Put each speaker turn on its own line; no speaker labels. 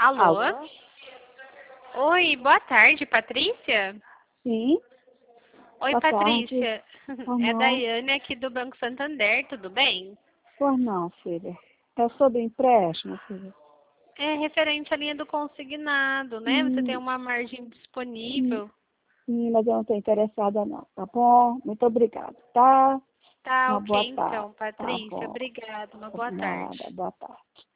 Alô?
Alô?
Oi, boa tarde, Patrícia?
Sim,
Oi,
boa
Patrícia.
tarde.
É
Não,
Daiane aqui do Banco Santander, tudo bem?
pois não, filha. É sobre empréstimo, filha.
É referente à linha do consignado, né? Você tem
Hum,
uma margem
hum,
disponível.
mas eu não estou interessada não, tá bom? Muito obrigada, tá?
Tá,
Uma
ok
boa tarde,
então,
tá
Patrícia.
bom.
Obrigada, uma
Por
boa
nada,
tarde.
boa tarde.